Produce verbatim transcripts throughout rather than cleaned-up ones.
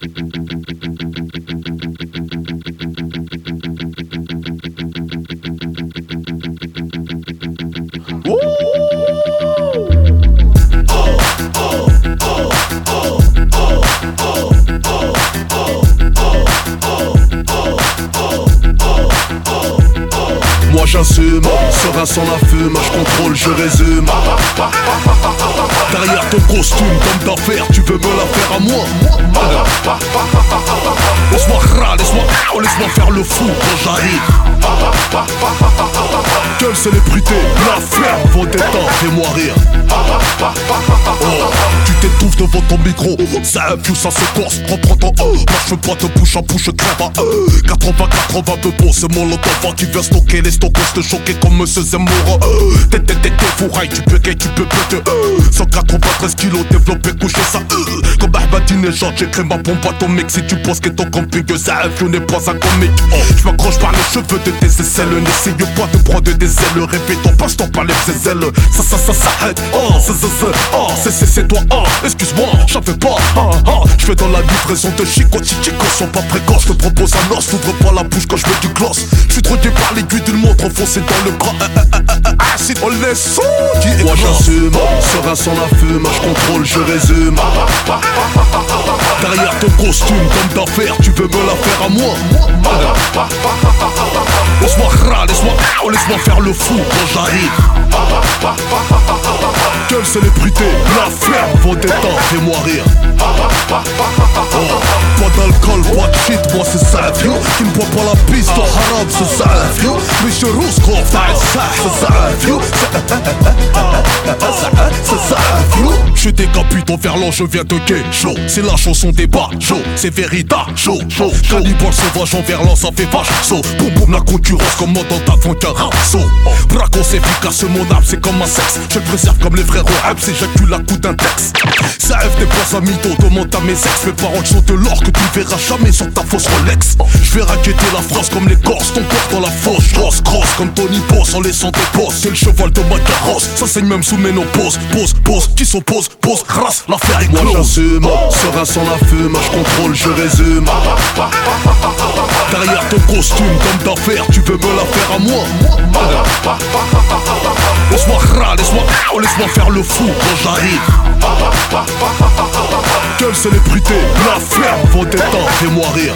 Moi j'assume, serein sans la fume, je contrôle, je résume. Derrière ton costume d'homme d'affaires, tu veux me la faire à moi. Laisse-moi râler, laisse-moi laisse-moi faire le fou quand j'arrive. Quelle célébrité, la flemme, vos détentes, fais-moi rire. Oh, tu t'étouffes devant ton micro, ça influe, ça se corse, reprends ton oh. Moi je fais pas de bouche à bouche, crève à euh. quatre-vingts quatre-vingts peu beau, c'est mon lotova qui vient stocker les stockos, te choquer comme Monsieur Zemmour. T'es t'es t'es t'es fourraille, tu peux gay, tu peux péter euh. cent quatre-vingt-treize kilos développé, couché ça euh. Comme Ahmadinejad, j'écris ma bombe atomique. Si tu penses que ton camping, ça influe, n'est pas un comique. Oh, je m'accroche par les cheveux de tes aisselles, n'essaye pas de prendre des ailes. Répétons, passe-toi par les ailes. Ça ça ça s'arrête, oh, c'est c'est c'est, oh, c'est c'est c'est toi, oh, excuse-moi, j'en fais pas, oh, oh. Je fais dans la livraison de Chico, si Chico sont pas précoces. Je te propose un os, t'ouvres pas la bouche quand je mets du gloss. Je suis drogué par l'aiguille d'une montre enfoncée dans le bras. Acide, on les sous qui est. Moi j'assume, serein sans la fume, je contrôle, je résume. Derrière ton costume d'homme d'affaires, tu veux me la faire à moi. Laisse-moi râler, laisse-moi laisse-moi faire le fou quand j'arrive. Quelle célébrité, la flemme, vos détentes, fais-moi rire. Oh, pas d'alcool, pas de shit, moi c'est ça, vieux. Qui ne boit pas la piste, au haram, c'est ça, vieux. Monsieur Rouskov, t'as ça, c'est ça, vieux. C'est ça, vieux. Je décapite en verlan, je viens de gay, chaud. C'est la chanson des bas, chaud. C'est vérita, chaud, chaud. Cannibale sauvage en verlan, ça fait vache, saut. Boum boum, la concurrence comme moi dans ta fond qu'un saut. Bracos efficace, mon âme, c'est comme un sexe. Je le préserve comme les frères au Habs, j'éjacule à coup d'un texte. Ça F n'est pas un mytho, demande à mes ex. Mes paroles sont de l'or que tu verras jamais sur ta fausse Rolex. Je vais raqueter la France comme les Corses, ton corps dans la fosse. Grosse, grosse comme Tony Boss en laissant des bosses. C'est le cheval de ma carrosse, ça saigne même sous ménopause. Pose, pose, qui s'oppose, pose, race, l'affaire est close. Moi j'assume, serein sans la fume, je contrôle, je résume. Derrière ton costume d'homme d'affaires, tu veux me la faire à moi. Laisse-moi râler, laisse-moi laisse-moi faire le fou quand j'arrive. Quelle célébrité, la flemme, vos détentes, fais-moi rire.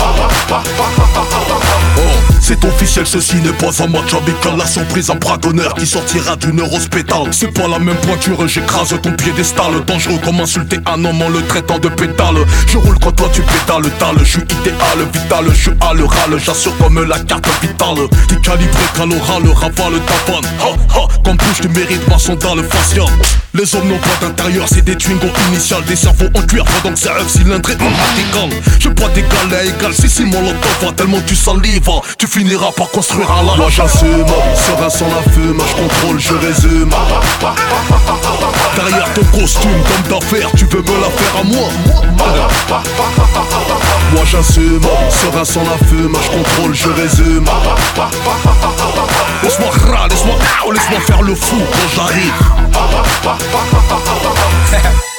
Oh, c'est officiel, ceci n'est pas un match amical. La surprise, un bras d'honneur qui sortira d'une eurospétale. C'est pas la même pointure, j'écrase ton piédestal. Dangereux comme insulter un homme en le traitant de pétale. Je roule quand toi tu pétales, tale. Je suis idéal, vital, je suis à l'oral. J'assure comme la carte vitale. T'es calibré qu'à l'oral, ravale ta vanne. Ha ha, comme bouche tu mérites ma sandale faciale. Les hommes n'ont pas d'intérieur, c'est des twingos initiales. Des cerveaux en cuir, pendant que c'est un cylindré en radical. Je pas d'égal à égal, si si mon loto va tellement tu salives. Tu finiras par construire un lave. Moi j'assume, serein sans la fume, je contrôle, je résume. Derrière ton costume d'homme d'affaires, tu veux me la faire à moi. Moi j'assume, serein sans la fume, je contrôle, je résume. Laisse-moi râler, laisse-moi laisse-moi faire le fou quand j'arrive.